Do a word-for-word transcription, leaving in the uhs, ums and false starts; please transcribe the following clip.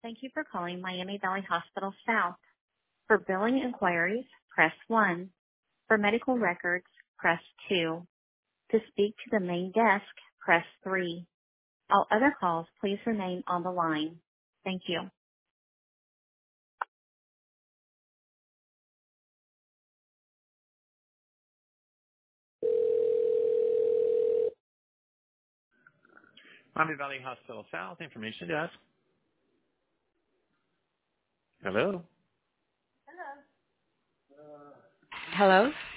Thank you for calling Miami Valley Hospital South. For billing inquiries, press one. For medical records, press two. To speak to the main desk, press three. All other calls, please remain on the line. Thank you. Miami Valley Hospital South Information Desk. Hello. Hello?